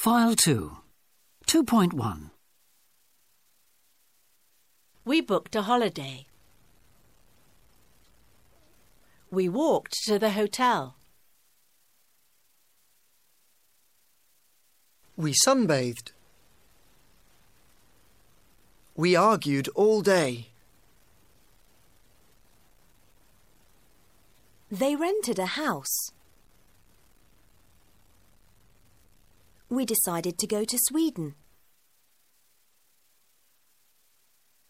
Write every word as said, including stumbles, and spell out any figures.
File two. two point one. We booked a holiday. We walked to the hotel. We sunbathed. We argued all day. They rented a house. We decided to go to Sweden.